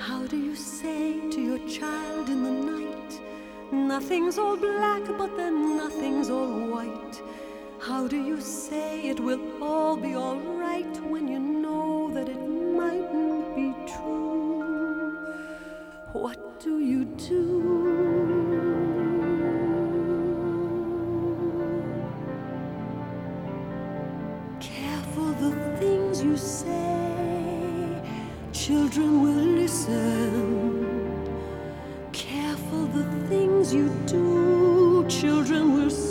How do you say to your child in the night, nothing's all black, but then nothing's all white? How do you say it will all be all right when you know that it mightn't be true? What do you do? Careful the things you say, children will listen. Careful the things you do, children will